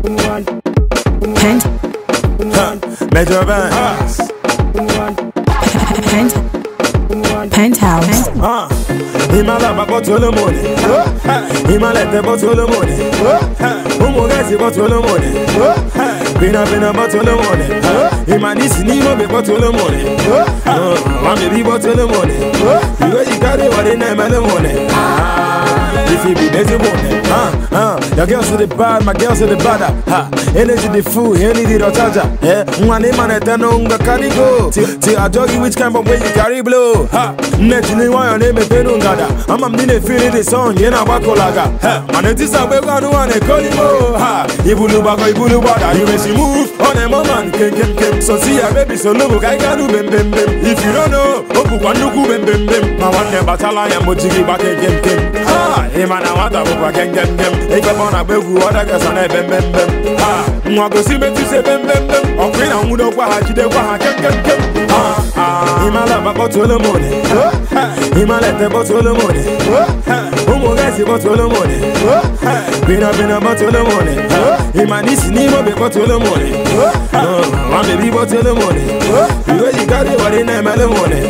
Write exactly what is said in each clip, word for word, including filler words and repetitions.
Pent Major Vance Pent Penthouse Ah, Himala bottle of money. Himala the bottle of money. Umugazi bottle of money. Pina pina bottle of money. Himanis Nemo be bottle of money. One baby bottle of money. You got it, what in the money. If you be busy morning, ah, ah, your girls to the bad, my girls to the bad, ha, energy the fool, any the charger, yeah, one name and a tenonga carry go, till I dog you which kind of way you carry blow, ha, naturally why your name is Penungada, I'm a minute feeling the song, Yena Bakolaga, ha, and it is a way one one a colimo, ha, Ibulubaga, Ibulubada, you may see move on a moment, kem kem kem, so see a baby, so look, I can do bem bem bem, if you don't know, Opu Wanuku bem bem bem, I want them batala and Mojigi back again, kem, ha, man, I want to go again, them, them. If I want to go, what I guess on a bem bem bem. Ah, I go see me to say bem bem bem. Or queen, I would have watched the one, kem kem kem. Ah, ah, Himala bottle of money. Himala the bottle of money. Umugazi bottle of money. Pina pina bottle of money. Himanis Nemo be bottle of money. One baby bottle of money. You got it, what in the money.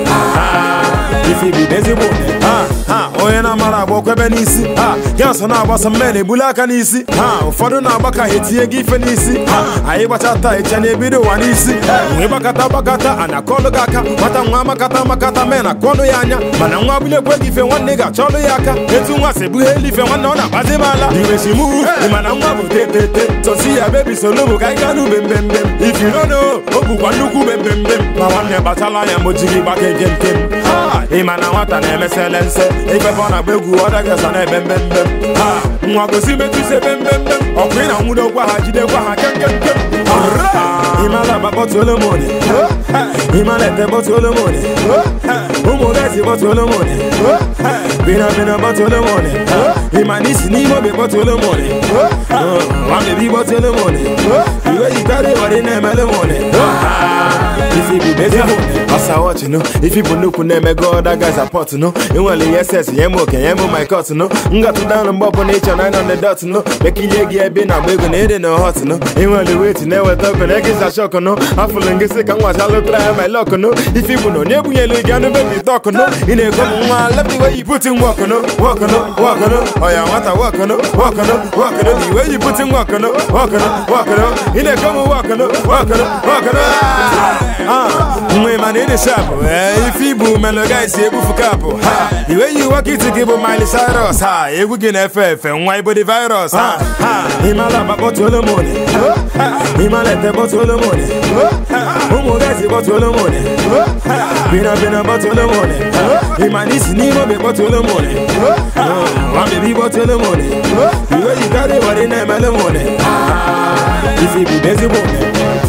Ah, if you be busy morning. Ah, ah, oh, and I'm a walk up and easy. Ah, yes, and I was a man, Bulaka easy. Ah, for the Nabaka hit you given easy. Ah, I watch out tight and a video one easy. We bakata bakata and a kologaka. What a mamakata makata man, a konoyanya. Mananga will work if you want nigga, choloyaka. It's was a blue if you want on a bazimala. You wish you move, the mananga will take it. So see a baby so look, I can do bem bem bem. If you don't know, Obu Wanuku bem bem bem. Mawana Batala and Mojigi back again came. Ah, Imana what an M S L and say, if I want to be good, I guess on a bem bem bem. Ah, Mwago see me to say bem bem bem. Or Queen and Mudo Wahaji de Waha kem kem kem. Ah, Imala bottle of money. Himala the bottle of money. Umugazi bottle of money. Pina pina bottle of money. Himanis Nemo be bottle of money. One baby bottle of money. You got it, what in the money. If you be busy, I watch you know. If you look on them, God, that guy's a pot, no. You only yes, yes, Yemo can Yemo my cut, no. Got to down and bob on nature, nine on the dot, no. Making ye been a big and in a hot, no. You only wait to never talk and I guess I shock, no. I'm feeling sick and watch, I'll try my luck, no. If you know, never yellow, you can't baby talk, no. In a common one, love the way you put in walk, no. Walk, no, walk, no. Oh, yeah, what I walk, no. Walk, no, walk, no. The way you put in walk, no. Walk, no, walk, no. In a common walk, no. Walk, no, walk, no. Ah, my man in the shop. If you boom and the guys here for couple. Ha, the way you walk it to give a Miley Cyrus. Ha, if we can F F and why body virus. Ha, ha, Himala bottle of money. Himala the bottle of money. Umugazi bottle of money. Pina pina bottle of money. Himanis Nemo be bottle of money. One baby bottle of money. You got it, what in the money. If you be busy morning.